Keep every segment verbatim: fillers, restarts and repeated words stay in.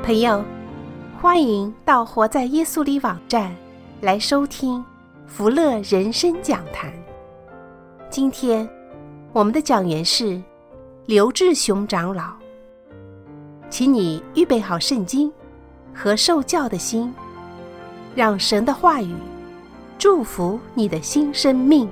朋友，欢迎到活在耶稣里网站来收听福乐人生讲坛。今天我们的讲员是刘志雄长老，请你预备好圣经和受教的心，让神的话语祝福你的新生命。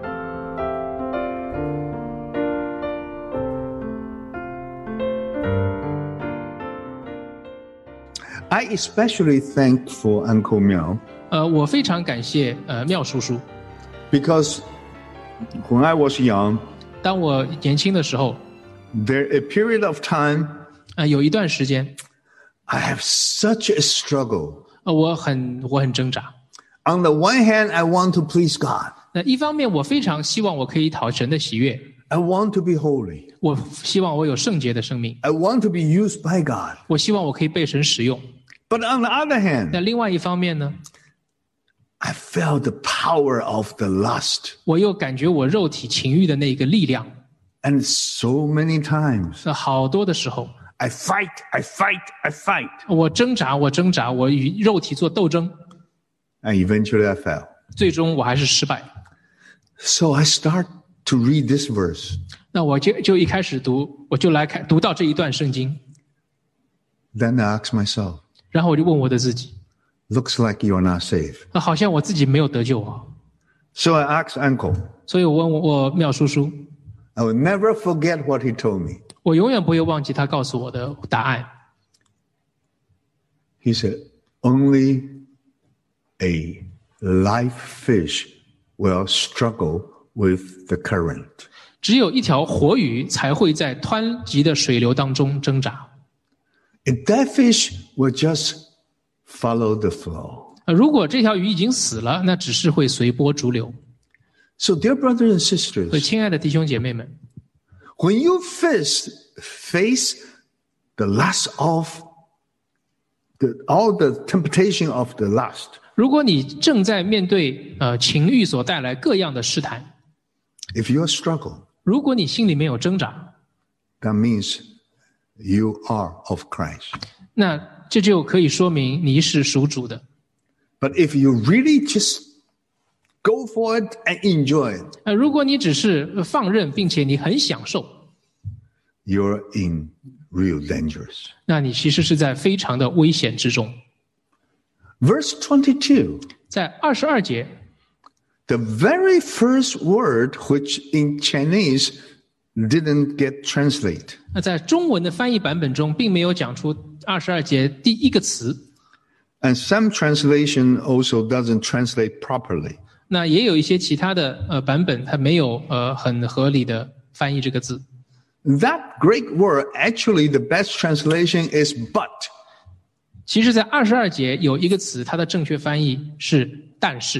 I especially thank for Uncle Miao. 呃，我非常感谢呃妙叔叔， Because when I was young, 当我年轻的时候， there a period of time 呃，有一段时间， I have such a struggle. 呃，我很我很挣扎。 On the one hand, I want to please God. 那一方面，我非常希望我可以讨神的喜悦， I want to be holy. 我希望我有圣洁的生命， I want to be used by God. 我希望我可以被神使用。 But on the other 那 hand, 另外一方面呢， I felt the power of the lust. 我又感觉我肉体情欲的那个力量。 And so many times, 那好多的时候， I fight, I fight, I fight. 我挣扎，我挣扎，我与肉体做斗争， And eventually I fell. 最终我还是失败。 So I start to read this verse. 那我就就一开始读，我就来看读到这一段圣经， Then I ask myself, 然后我就问我的自己， looks like you're not saved. 那好像我自己没有得救啊。 So I asked Uncle. 所以我问我我妙叔叔， I will never forget what he told me. 我永远不会忘记他告诉我的答案。 He said, only a live fish will struggle with the current. 只有一条活鱼才会在湍急的水流当中挣扎。 If that fish will just follow the flow. 呃如果这条鱼已经死了，那只是会随波逐流。 So dear brothers and 所以， sisters, 亲爱的弟兄姐妹们， when you face, face the lust of the, all the temptation of the lust, 如果你正在面对呃情欲所带来各样的试探， if you struggle, 如果你心里面有挣扎， that means you are of Christ. 那这就可以说明你是属主的。 But if you really just go for it and enjoy it, 呃，如果你只是放任，并且你很享受， you're in real dangers. 那你其实是在非常的危险之中。 Verse twenty-two, 在二十二节， the very first word which in Chinese didn't get translated. 那在中文的翻译版本中，并没有讲出二十二节第一个词。 And some translation also doesn't translate properly. 那也有一些其他的呃版本，它没有呃很合理的翻译这个字。 That Greek word, actually the best translation is but. 其实，在二十二节有一个词，它的正确翻译是“但是”。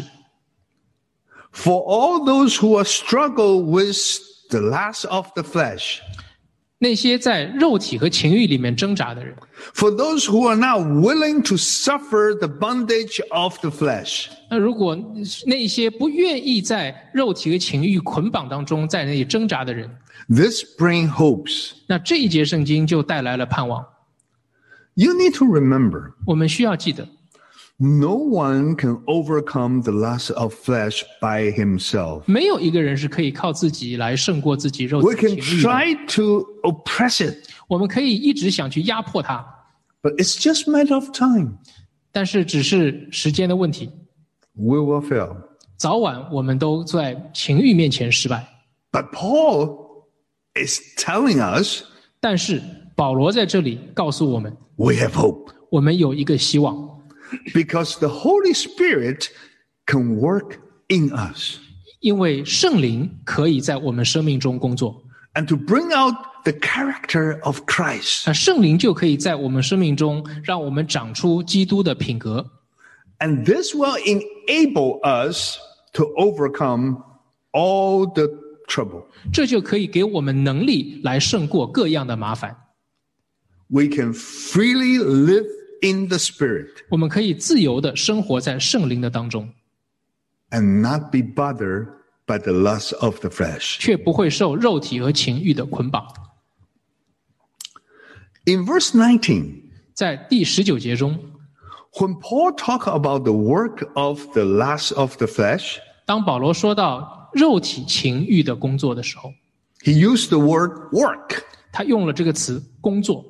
For all those who are struggle with the lust of the flesh, 那些在肉体和情欲里面挣扎的人， for those who are not willing to suffer the bondage of the flesh, 那如果那些不愿意在肉体和情欲捆绑当中在那里挣扎的人， this brings hopes. 那这一节圣经就带来了盼望。 You need to remember, 我们需要记得， no one can overcome the lust of flesh by himself. 没有一个人是可以靠自己来胜过自己肉 We 体 can 情欲的。 try to oppress it, 我们可以一直想去压迫它， but it's just a matter of time. 但是只是时间的问题， We will fail. 早晚我们都在情欲面前失败。 But Paul is telling us 但是保罗在这里告诉我们， we have hope 我们有一个希望， because the Holy Spirit can work in us 因为圣灵可以在我们生命中工作， and to bring out the character of Christ. 那圣灵就可以在我们生命中让我们长出基督的品格， And this will enable us to overcome all the trouble. 这就可以给我们能力来胜过各样的麻烦。 We can freely live in the Spirit 我们可以自由的生活在圣灵的当中， and not be bothered by the lust of the flesh. 却不会受肉体和情欲的捆绑。 In verse nineteen, 在第十九节中， when Paul talked about the work of the lust of the flesh, 当保罗说到肉体情欲的工作的时候， he used the word work. 他用了这个词工作，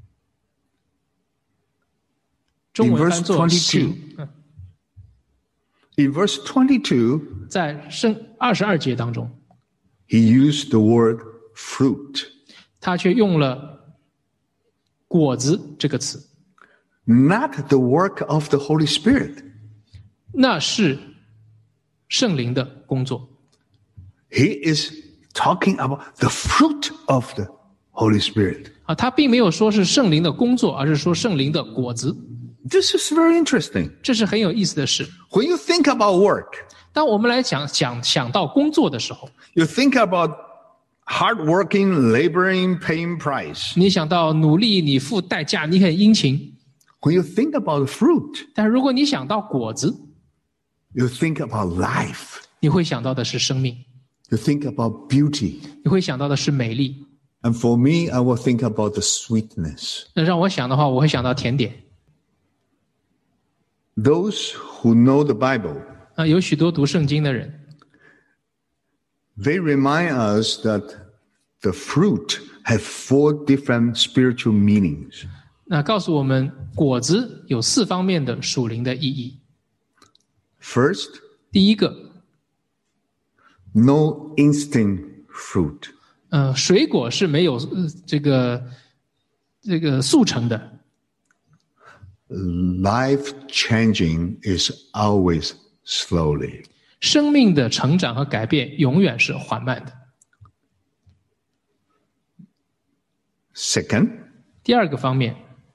中文翻作 In verse 行 twenty-two.。In verse twenty-two, 在圣二十二节当中， he used the word fruit. 他却用了果子这个词， Not the work of the Holy Spirit. 那是圣灵的工作。 He is talking about the fruit of the Holy Spirit. 啊，他并没有说是圣灵的工作，而是说圣灵的果子， This is very interesting. 这是很有意思的事。 When you think about work, 当我们来讲想想到工作的时候， you think about hardworking, laboring, paying price. 你想到努力，你付代价，你很殷勤。 When you think about fruit, 但如果你想到果子， you think about life. 你会想到的是生命， You think about beauty. 你会想到的是美丽。 And for me, I will think about the sweetness. 那让我想的话，我会想到甜点。 Those who know the Bible, 啊，有许多读圣经的人， they remind us that the fruit have four different spiritual meanings. 那告诉我们果子有四方面的属灵的意义。 First, 第一个， no instant fruit. 呃，水果是没有、呃、这个这个速成的， Life changing is always slowly. 生命的成长和改变永远是缓慢的。 Second, 第二个方面，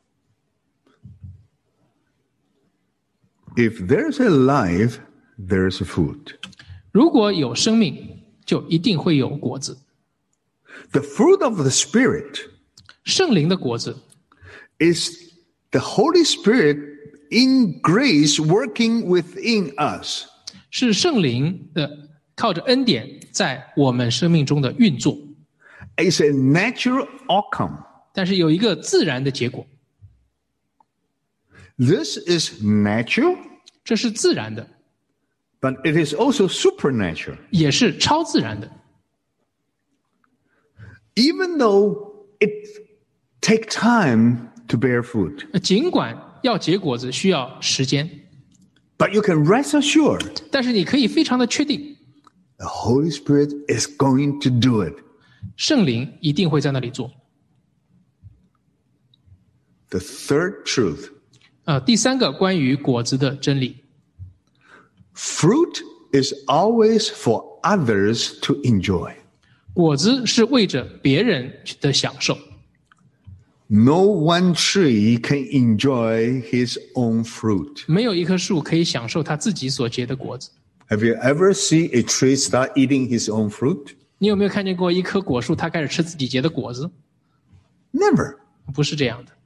if there's a life, there's a fruit. 如果有生命，就一定会有果子。 The fruit of the Spirit 圣灵的果子 is the Holy Spirit in grace working within us. 是圣灵的靠着恩典在我们生命中的运作， It's a natural outcome. 但是有一个自然的结果， This is natural, 这是自然的， but it is also supernatural. 也是超自然的。 Even though it takes time to bear fruit, 尽管要结果子需要时间， but you can rest assured 但是你可以非常的确定， the Holy Spirit is going to do it. 圣灵一定会在那里做。 The third truth, 呃，第三个关于果子的真理， fruit is always for others to enjoy. 果子是为着别人的享受。 No one tree can enjoy his own fruit. 没有一棵树可以享受它自己所结的果子。 Have you ever seen a tree start eating his own fruit? 你有没有看见过一棵果树它开始吃自己结的果子？ Never. 不是这样的。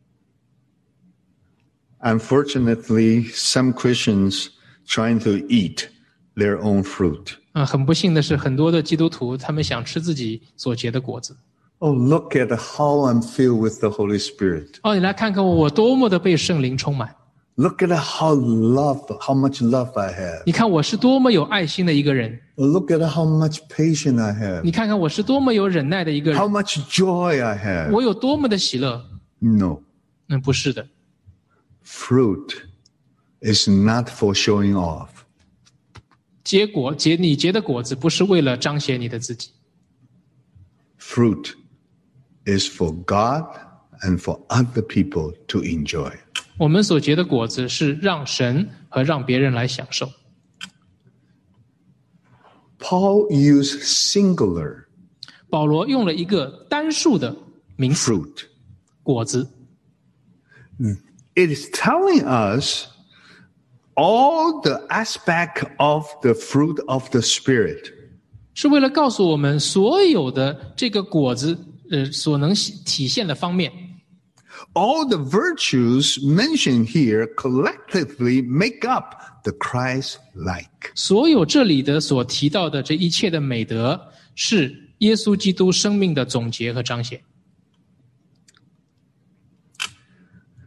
Unfortunately, some Christians trying to eat their own fruit. 啊、很不幸的是，很多的基督徒他们想吃自己所结的果子。 Oh, look at how I'm filled with the Holy Spirit. 哦，你来看看我，我多么的被圣灵充满。 Look at how love, how much love I have. 你看我是多么有爱心的一个人， Look at how much patience I have. 你看看我是多么有忍耐的一个 How 人， much joy I have. 我有多么的喜乐。 No, 嗯，不是的， fruit is not for showing off. 结果结你结的果子不是为了彰显你的自己， Fruit is for God and for other people to enjoy. 我们所结的果子是让神和让别人来享受。 Paul used singular 保罗用了一个单数的名词 fruit. 果子， It is telling us all the aspect of the fruit of the Spirit. 是为了告诉我们所有的这个果子呃所能体现的方面。 All the virtues mentioned here collectively make up the Christ-like. 所有这里的所提到的这一切的美德，是耶稣基督生命的总结和彰显。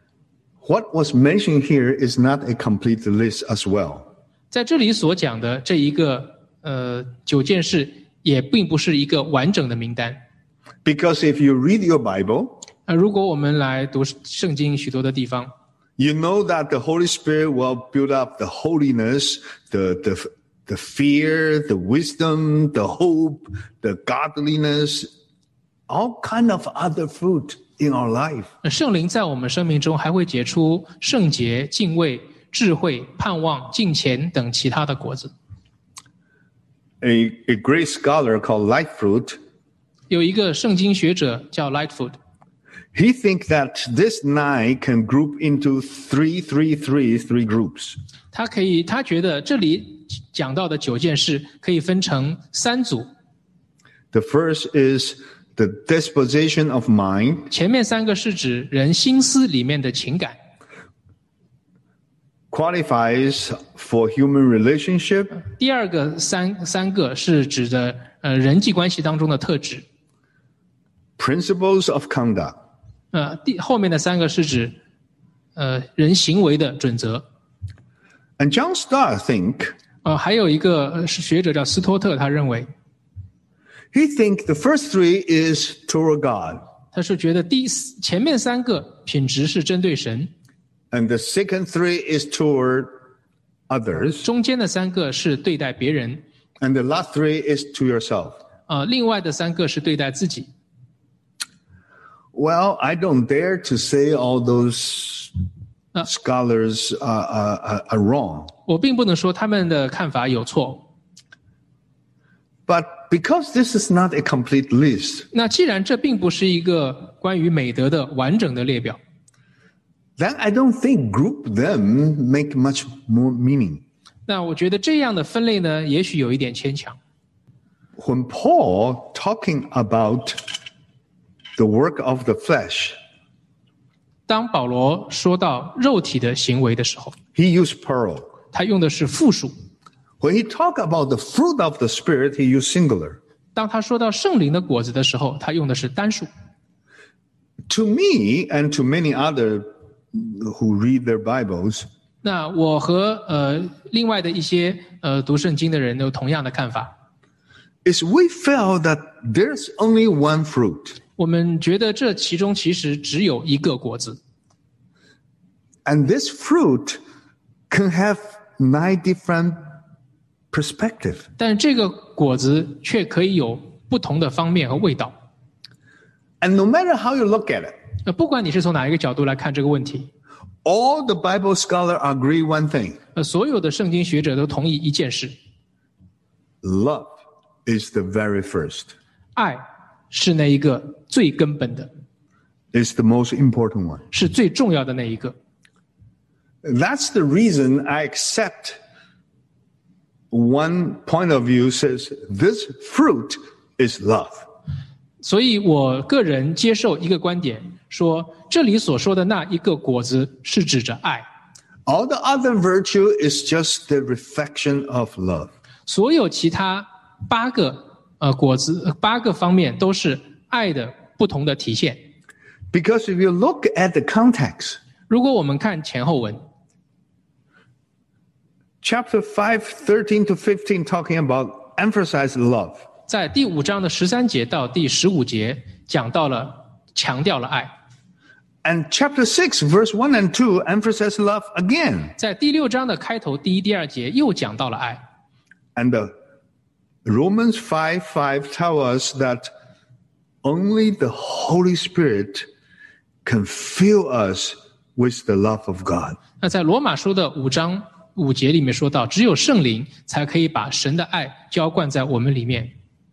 What was mentioned here is not a complete list as well. 在这里所讲的这一个呃九件事，也并不是一个完整的名单。 Because if you read your Bible, 呃，如果我们来读圣经许多的地方， you know that the Holy Spirit will build up the holiness, the, the, the fear, the wisdom, the hope, the godliness, all kind of other fruit in our life. 圣灵在我们生命中还会结出圣洁、敬畏、智慧、盼望、敬虔等其他的果子。 A, a great scholar called Lightfoot, 有一个圣经学者叫 Lightfoot， he thinks that this nine can group into three, three, three, three groups. 他可以，他觉得这里讲到的九件事可以分成三组。 The first is the disposition of mind. 前面三个是指人心思里面的情感， Qualifies for human relationship. 第二个三三个是指的呃人际关系当中的特质， Principles of conduct. 呃第后面的三个是指呃人行为的准则。 And John Stott think, 呃还有一个呃是学者叫斯托特，他认为 he think the first three is toward God. 他是觉得第四前面三个品质是针对神， And the second three is toward others. 中间的三个是对待别人， And the last three is to yourself. 呃另外的三个是对待自己。 Well, I don't dare to say all those Uh. scholars are, are, are wrong. 我并不能说他们的看法有错， But because this is not a complete list, 那既然这并不是一个关于美德的完整的列表， then I don't think group them make much more meaning. 那我觉得这样的分类呢，也许有一点牵强。 When Paul talking about the work of the flesh, 当保罗说到肉体的行为的时候， he used plural. 他用的是复数； When he talk about the fruit of the Spirit, he used singular. 当他说到圣灵的果子的时候，他用的是单数。 To me and to many other who read their Bibles, 那我和呃另外的一些呃读圣经的人有同样的看法， is we felt that there's only one fruit. 我们觉得这其中其实只有一个果子， And this fruit can have nine different perspectives. 但这个果子却可以有不同的方面和味道。 And no matter how you look at it, 呃，不管你是从哪一个角度来看这个问题， all the Bible scholars agree one thing. 呃，所有的圣经学者都同意一件事： Love is the very first. 爱是那一个最根本的， It's the most important one. 是最重要的那一个。 That's the reason I accept one point of view says this fruit is love. 所以我个人接受一个观点，说这里所说的那一个果子是指着爱， All the other virtue is just the reflection of love. 所有其他八个呃果子呃八个方面都是爱的不同的体现。 Because if you look at the context, 如果我们看前后文， chapter five, thirteen to fifteen talking about emphasize love. 在第五章的十三节到第十五节讲到了强调了爱， And chapter six, verse one and two emphasize love again. 在第六章的开头第一、第二节又讲到了爱。 And the Romans five, five tell us that only the Holy Spirit can fill us with the love of God. 那在罗马书的五章五节里面说到，只有圣灵才可以把神的爱浇灌在我们里面。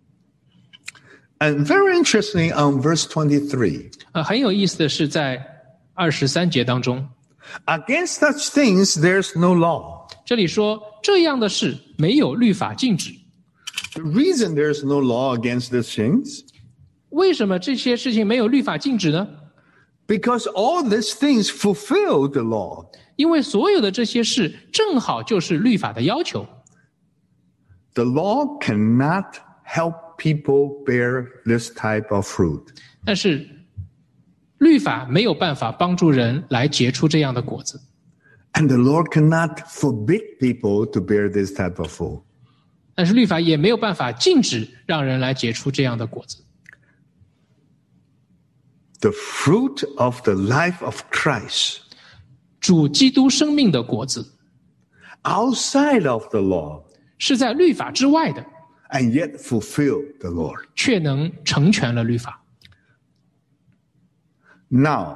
And very interesting on verse twenty-three. 呃，很有意思的是，在二十三节当中， Against such things there's no law. 这里说这样的事没有律法禁止。 The reason there's no law against these things, 为什么这些事情没有律法禁止呢？ because all these things fulfill the law. 因为所有的这些事正好就是律法的要求。 The law cannot help people bear this type of fruit. 但是律律法没有办法帮助人来结出这样的果子。 And the Lord cannot forbid people to bear this type of fruit. 但是律法也没有办法禁止让人来结出这样的果子。 The fruit of the life of Christ, 主基督生命的果子 outside of the law, 是在律法之外的， and yet fulfill the Lord. 却能成全了律法。 Now,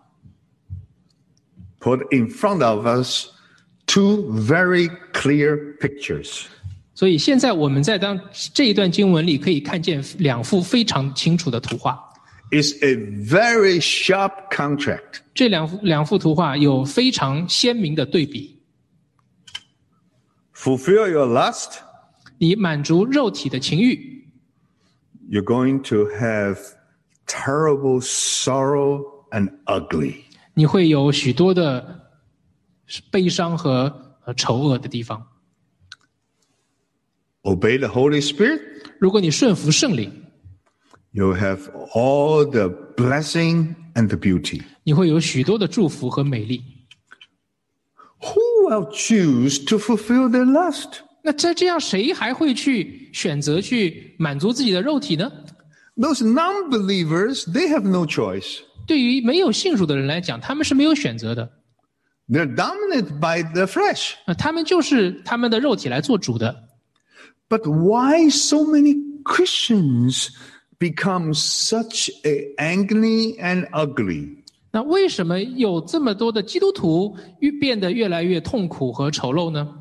put in front of us two very clear pictures. 所以现在我们在当这一段经文里可以看见两幅非常清楚的图画。 It's a very sharp contrast. 这两幅两幅图画有非常鲜明的对比。 Fulfill your lust, 你满足肉体的情欲， you're going to have terrible sorrow and ugly. 你会有许多的悲伤和呃丑恶的地方。 Obey the Holy Spirit, 如果你顺服圣灵， you'll have all the blessing and the beauty. 你会有许多的祝福和美丽。 Who will choose to fulfill their lust? 那在这样，谁还会去选择去满足自己的肉体呢？ Those non-believers, they have no choice. 对于没有信主的人来讲，他们是没有选择的。 They're dominated by the flesh. 那他们就是他们的肉体来做主的。 But why so many Christians become such a angry and ugly? 那为什么有这么多的基督徒越变得越来越痛苦和丑陋呢？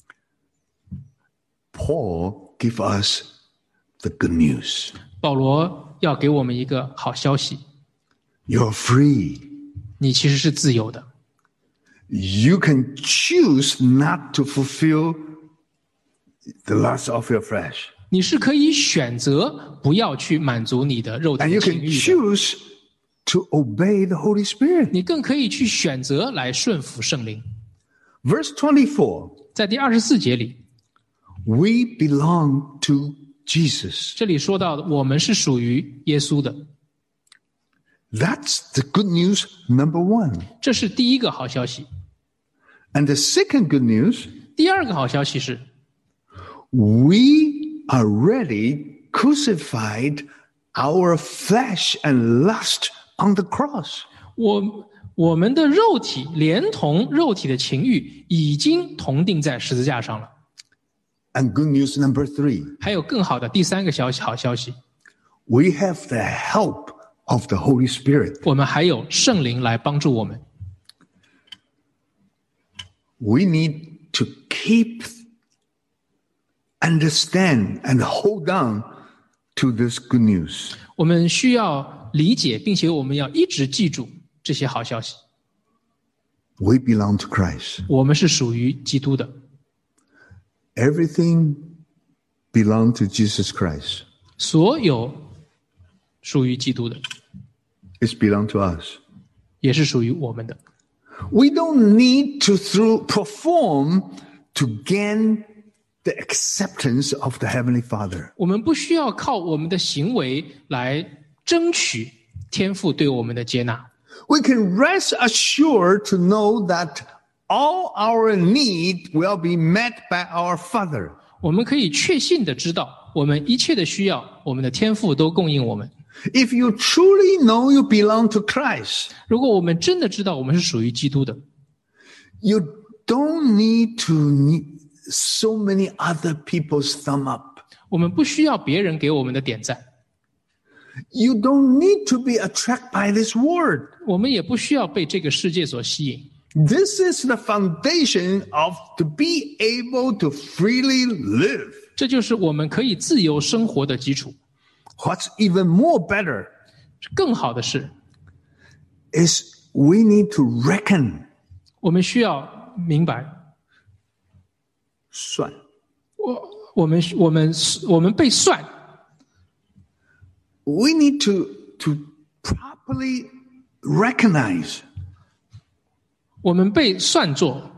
Paul give us the good news. 保罗要给我们一个好消息， You're free. 你其实是自由的， You can choose not to fulfill the lust of your flesh. 你是可以选择不要去满足你的肉 And 体 you 的情 can 欲的， choose to obey the Holy Spirit. 你更可以去选择来顺服圣灵。 Verse twenty-four, 在第二十四节里， we belong to Jesus. 这里说到我们是属于耶稣的， That's the good news number one. 这是第一个好消息。 And the second good news, 第二个好消息是， we already crucified our flesh and lust on the cross. 我我们的肉体连同肉体的情欲已经同定在十字架上了。 And good news number three, 还有更好的第三个消息，好消息， we have the help of the Holy Spirit. 我们还有圣灵来帮助我们。 We need to keep, understand, and hold on to this good news. 我们需要理解，并且我们要一直记住这些好消息。 We belong to Christ. 我们是属于基督的， Everything belongs to Jesus Christ. 所有属于基督的， It's belong to us. 也是属于我们的。 We don't need to through perform to gain the acceptance of the Heavenly Father. 我们不需要靠我们的行为来争取天父对我们的接纳。 We can rest assured to know that all our need will be met by our Father. 我们可以确信的知道，我们一切的需要，我们的天父都供应我们。 If you truly know you belong to Christ, 如果我们真的知道我们是属于基督的， you don't need to need so many other people's thumb up. 我们不需要别人给我们的点赞， You don't need to be attracted by this word. 我们也不需要被这个世界所吸引。 This is the foundation of to be able to freely live. 这就是我们可以自由生活的基础。 What's even more better 更好的是， is we need to reckon. 我们需要明白， 算我我们我们我们被算， We need to, to properly recognize 我们被算作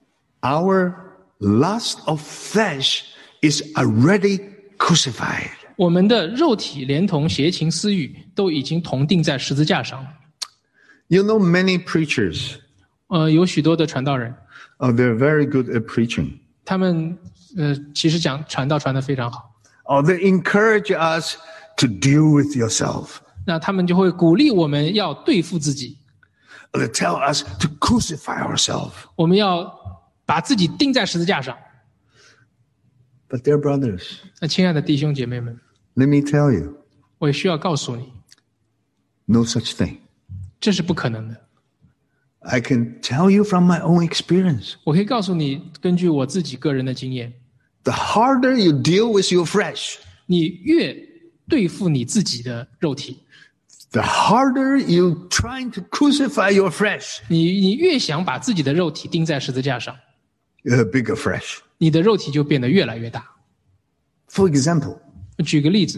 our lust of flesh is already crucified. 我们的肉体连同邪情私欲都已经同钉在十字架上了。 You know, many preachers, 呃，有许多的传道人， oh, they're very good at preaching. 他们呃其实讲传道传得非常好。 Oh, they encourage us to deal with yourself. 那他们就会鼓励我们要对付自己， They tell us to crucify ourselves. 我们要把自己钉在十字架上。 But dear brothers, 那亲爱的弟兄姐妹们， let me tell you, 我也需要告诉你， no such thing. 这是不可能的。 I can tell you from my own experience. 我可以告诉你，根据我自己个人的经验， The harder you deal with your flesh, 你越对付你自己的肉体， the harder you trying to crucify your flesh, 你你越想把自己的肉体钉在十字架上， you have bigger flesh. 你的肉体就变得越来越大。 For example, 举个例子，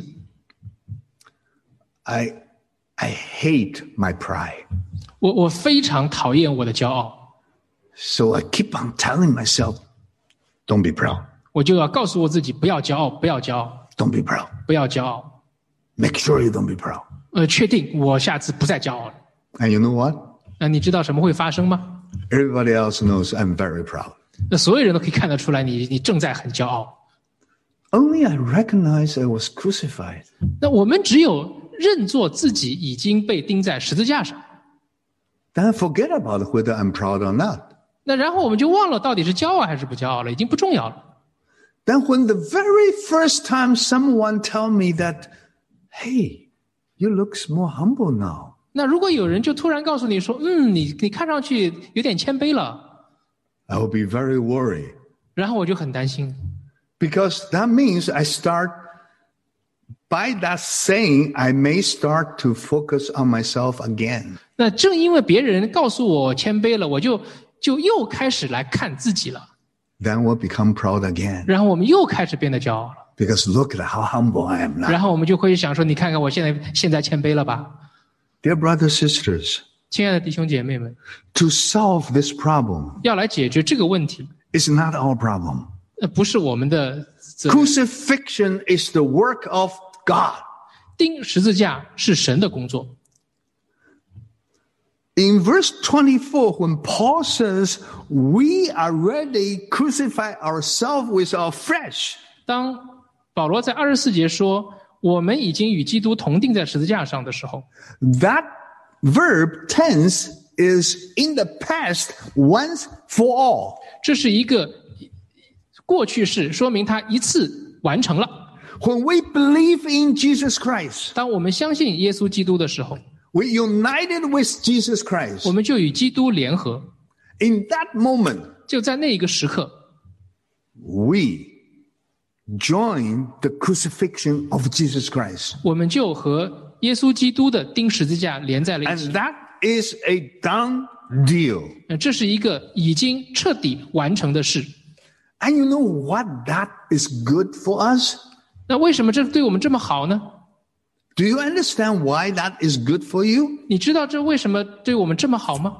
I I hate my pride. 我我非常讨厌我的骄傲， So I keep on telling myself, don't be proud. 我就要告诉我自己不要骄傲，不要骄傲， Don't be proud. 不要骄傲。 Make sure you don't be proud. 呃，确定我下次不再骄傲了。 And you know what? 那你知道什么会发生吗？ Everybody else knows I'm very proud. 那所有人都可以看得出来你，你正在很骄傲。 Only I recognize I was crucified. 那我们只有认作自己已经被钉在十字架上， Then I forget about whether I'm proud or not. 那然后我们就忘了到底是骄傲还是不骄傲了，已经不重要了。 Then when the very first time someone tell me that, hey, you look more humble now. 那如果有人就突然告诉你说，嗯，你你看上去有点谦卑了， I will be very worried. 然后我就很担心， Because that means I start, by that saying, I may start to focus on myself again. 那正因为别人告诉我谦卑了，我就就又开始来看自己了， Then we'll become proud again. 然后我们又开始变得骄傲了， Because look at how humble I am 然 now. 后我们就会想说，你看看我现在现在谦卑了吧？ Dear brothers, sisters, 亲爱的弟兄姐妹们， to solve this problem 要来解决这个问题， is not our problem. 那不是我们的责任。 Crucifixion is the work of God. 钉十字架是神的工作。 In verse twenty-four, when Paul says, we already crucify ourselves with our flesh, 当保罗在二十四节说我们已经与基督同钉在十字架上的时候， that verb tense is in the past once for all. 这是一个过去式，说明他一次完成了。 When we believe in Jesus Christ, 当我们相信耶稣基督的时候， we united with Jesus Christ. 我们就与基督联合。 In that moment, 就在那一个时刻， we join the crucifixion of Jesus Christ. 我们就和耶稣基督的钉十字架连在了一起。 And that is a done deal. 呃这是一个已经彻底完成的事。 And you know what that is good for us? 那为什么这对我们这么好呢？ Do you understand why that is good for you? 你知道这为什么对我们这么好吗？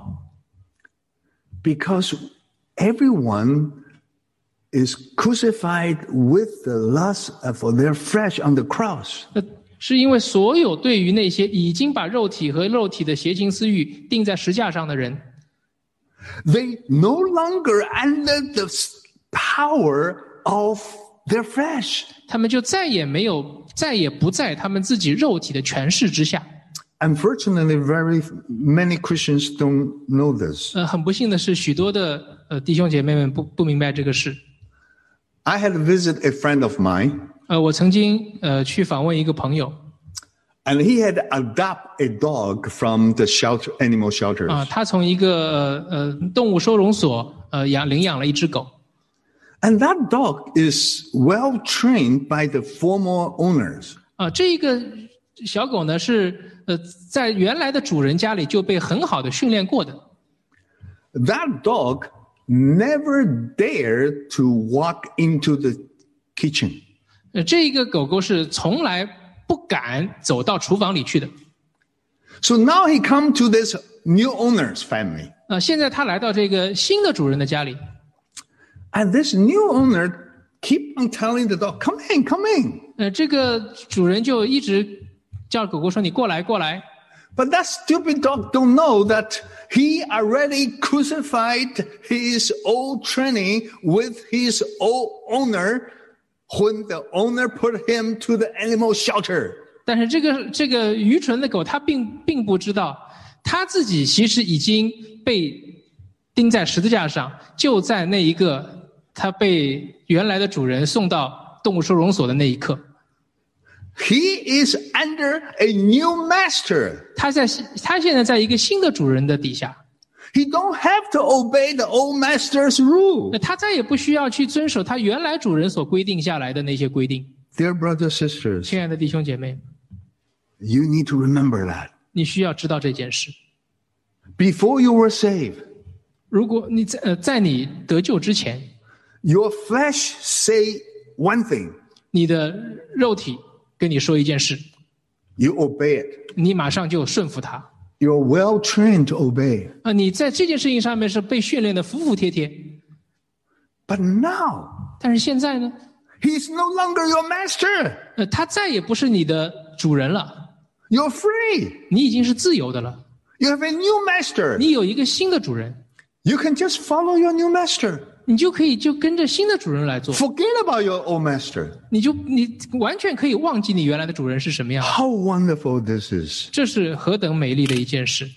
Because everyone is crucified with the lust for their flesh on the cross. 那是因为所有对于那些已经把肉体和肉体的邪情私欲钉在石架上的人， They no longer under the power of their flesh. 他们就再也没有，再也不在他们自己肉体的权势之下。 Unfortunately, very many Christians don't know this. 呃，很不幸的是，许多的呃弟兄姐妹们不不明白这个事。 I had visited a friend of mine, 呃，我曾经呃去访问一个朋友 and he had adopted a dog from the shelter, animal shelters. 啊、他从一个呃呃动物收容所呃养领养了一只狗。 And that dog is well trained by the former owners. 啊、这个小狗呢是呃在原来的主人家里就被很好的训练过的。 That dog never dared to walk into the kitchen. 呃，这个狗狗是从来不敢走到厨房里去的。 So now he come to this new owner's family. 呃，现在它来到这个新的主人的家里， And this new owner keep on telling the dog, come in, come in. 呃，这个主人就一直叫狗狗说：“你过来，过来。” But that stupid dog don't know that he already crucified his old training with his old owner when the owner put him to the animal shelter. 但是这个这个愚蠢的狗，它并并不知道，它自己其实已经被钉在十字架上，就在那一个它被原来的主人送到动物收容所的那一刻。 He is under a new master. 他在他现在在一个新的主人的底下。 He don't have to obey the old master's rule. 他再也不需要去遵守他原来主人所规定下来的那些规定。 Dear brothers and sisters, 亲爱的弟兄姐妹， you need to remember that. 你需要知道这件事。 Before you were saved, 如果你在呃在你得救之前， your flesh say one thing. 你的肉体跟你说一件事， You obey it. 你马上就顺服它。 You're well trained to obey. 啊，你在这件事情上面是被训练的服服帖帖。 But now, 但是现在呢？ he's no longer your master. 呃，他再也不是你的主人了。 You're free. 你已经是自由的了。 You have a new master. 你有一个新的主人， You can just follow your new master. 你就可以就跟着新的主人来做。 Forget about your old master. 你就你完全可以忘记你原来的主人是什么样的。 How wonderful this is. 这是何等美丽的一件事。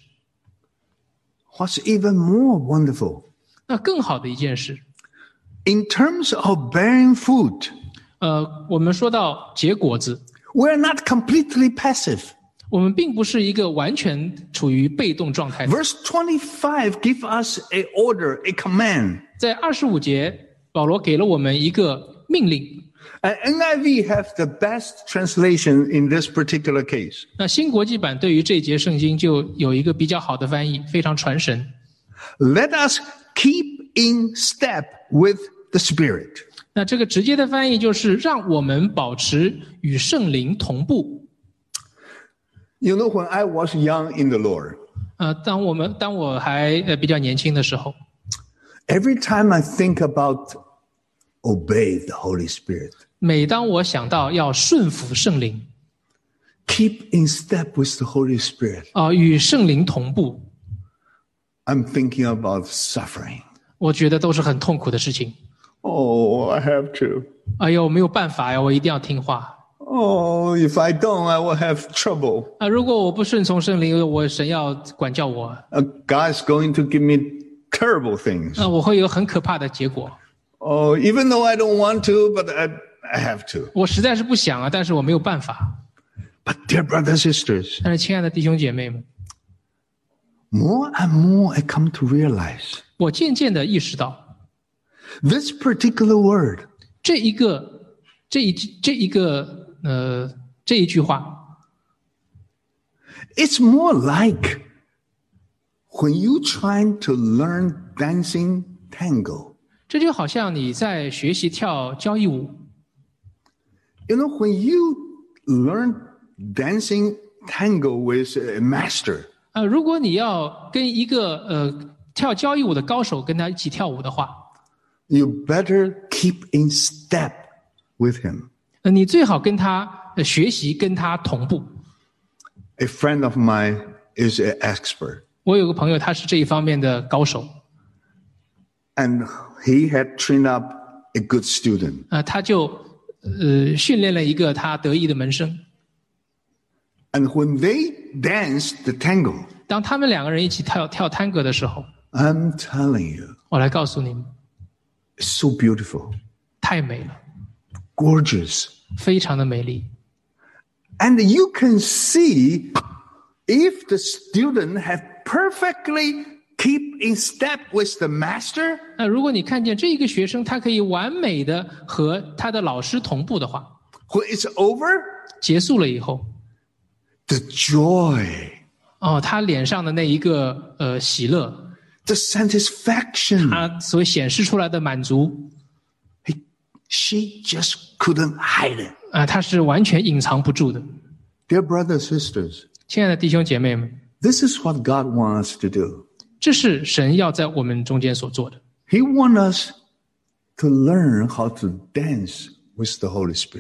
What's even more wonderful? 那更好的一件事， In terms of bearing fruit, 呃，我们说到结果子， we're not completely passive. 我们并不是一个完全处于被动状态的。 Verse twenty-five gives us a order, a command. 在二十五节，保罗给了我们一个命令。 And N I V have the best translation in this particular case. 那新国际版对于这一节圣经就有一个比较好的翻译，非常传神。 Let us keep in step with the Spirit. 那这个直接的翻译就是让我们保持与圣灵同步。 You know, when I was young in the Lord, 呃，当我们当我还呃比较年轻的时候， every time I think about obey the Holy Spirit, 每当我想到要顺服圣灵， keep in step with the Holy Spirit, 啊、呃，与圣灵同步， I'm thinking about suffering. 我觉得都是很痛苦的事情。 Oh, I have to. 哎呦，没有办法呀，我一定要听话。 Oh, if I don't, I will have trouble. 啊，如果我不顺从圣灵，我神要管教我， Uh, God's going to give me terrible things. 那我会有很可怕的结果。 Oh, even though I don't want to, but I, I have to. 我实在是不想啊，但是我没有办法。 But dear brothers and sisters, 但是，亲爱的弟兄姐妹们， more and more I come to realize 我渐渐的意识到， this particular word 这一个这一这一个呃这一句话， it's more like when you trying to learn dancing tango. 这就好像你在学习跳交谊舞。 You know, when you learn dancing tango with a master, 呃，如果你要跟一个呃跳交谊舞的高手跟他一起跳舞的话， you better keep in step with him. 呃，你最好跟他、呃、学习，跟他同步。 A friend of mine is an expert, 我有个朋友，他是这一方面的高手， and he had trained up a good student. 呃，他就呃训练了一个他得意的门生。 And when they danced the tango, 当他们两个人一起跳跳探戈的时候， I'm telling you, 我来告诉你们， it's so beautiful, 太美了， gorgeous. 非常的美丽。 And you can see if the student have perfectly keep in step with the master, 那如果你看见这一个学生，他可以完美的和他的老师同步的话， when it's over, 结束了以后， the joy, 哦，他脸上的那一个呃喜乐， the satisfaction, 他所显示出来的满足， he, she just couldn't hide it. 啊、他是完全隐藏不住的。 Dear brothers, sisters, 亲爱的弟兄姐妹们， this is what God wants us to do. 这是神要在我们中间所做的。 He wants us to learn how to dance with the Holy Spirit.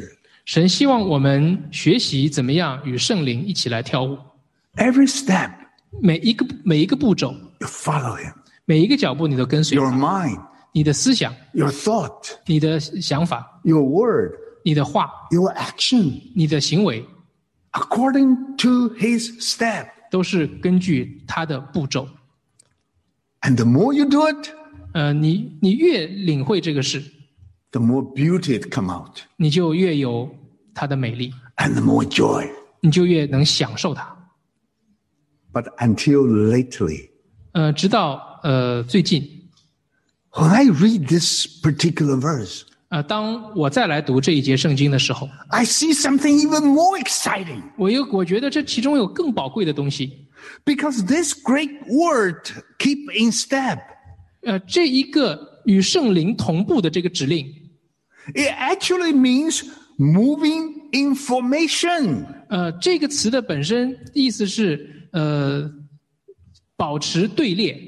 神希望我们学习怎么样与圣灵一起来跳舞。 Every step, 每一个每一个步骤， you follow him. 每一个脚步你都跟随 Your 他。 mind, 你的思想、 your thought, 你的想法、 your word, 你的话、 your action, 你的行为， according to his step. 都是根据他的步骤。 And the more you do it, 呃，你你越领会这个事， the more beauty it come out, 你就越有它的美丽， and the more joy. 你就越能享受它。 But until lately, 呃，直到呃最近， when I read this particular verse, 呃，当我再来读这一节圣经的时候， I see something even more exciting. 我又我觉得这其中有更宝贵的东西。 Because this great word, keep in step, 呃，这一个与圣灵同步的这个指令， it actually means moving in formation. 呃，这个词的本身意思是呃保持队列。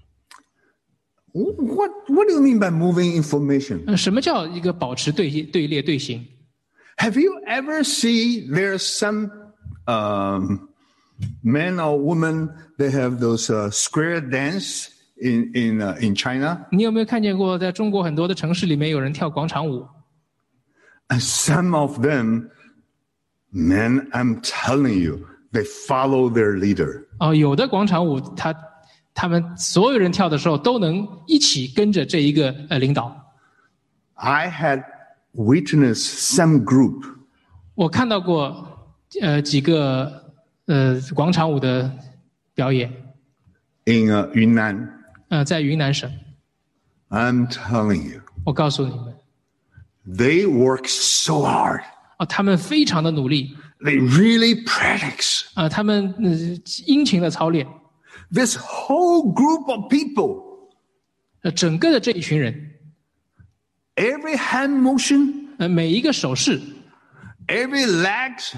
What, what do you mean by moving in formation? 呃，什么叫一个保持队队列队形？ Have you ever seen there's some um, men or women, they have those uh, square dance in, in, uh, in China? 你有没有看见过，在中国很多的城市里面有人跳广场舞？ And some of them, man, I'm telling you, they follow their leader. 哦，有的广场舞，他他们所有人跳的时候都能一起跟着这一个呃领导。 I had witnessed some group 我看到过呃几个呃广场舞的表演， in uh, Yunnan. 呃，在云南省。 I'm telling you, 我告诉你们， they work so hard. 哦，他们非常的努力， They really practice. 啊、他们呃殷勤的操练， This whole group of people, 呃，整个的这一群人， every hand motion, 呃，每一个手势， every legs,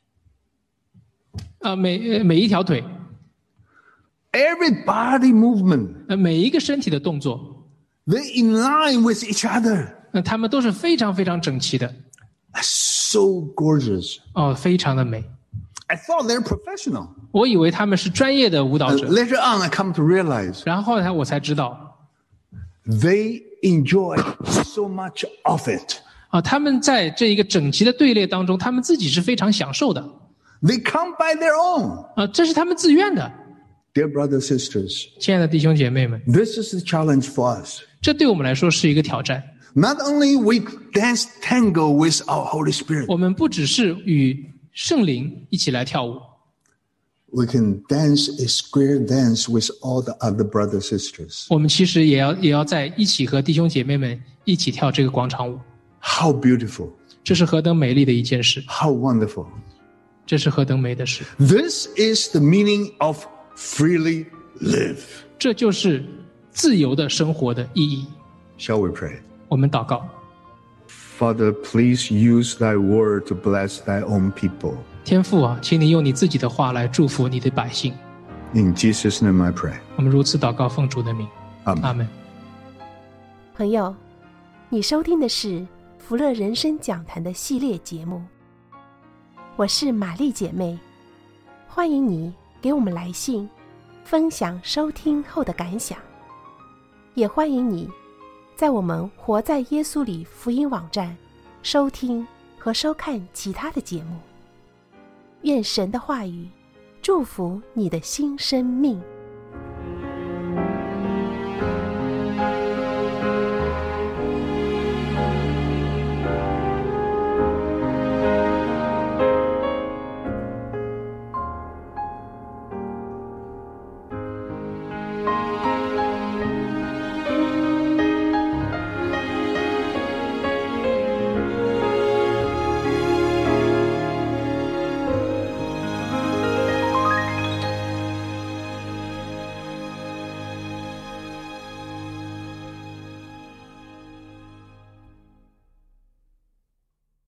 啊、每呃每一条腿， every body movement, 呃，每一个身体的动作， they in line with each other. 那、他们都是非常非常整齐的， So gorgeous. 哦，非常的美。 I thought they're professional. 我以为他们是专业的舞蹈 And 者， later on, I come to realize 然后后来我才知道， they enjoy so much of it. 啊，他们在这一个整齐的队列当中，他们自己是非常享受的， They come by their own. 啊，这是他们自愿的。 Dear brothers, sisters, 亲爱的弟兄姐妹们， this is the challenge for us. 这对我们来说是一个挑战。 Not only we dance tango with our Holy Spirit, 我们不只是与圣灵一起来跳舞， we can dance a square dance with all the other brothers, sisters. 我们其实也要也要在一起和弟兄姐妹们一起跳这个广场舞。 How beautiful. 这是何等美丽的一件事， How wonderful. 这是何等美的事。 This is the meaning of freely live. 这就是自由的生活的意义。 Shall we pray? 我们祷告， Father, please use thy word to bless thy own people. 天父啊，请你用你自己的话来祝福你的百姓。 In Jesus' name I pray. 我们如此祷告，奉主的名， Amen. 阿门。 朋友，你收听的是福乐人生讲坛的系列节目，我是玛丽姐妹，欢迎你给我们来信，分享收听后的感想，也欢迎你在我们活在耶稣里福音网站收听和收看其他的节目。愿神的话语祝福你的新生命。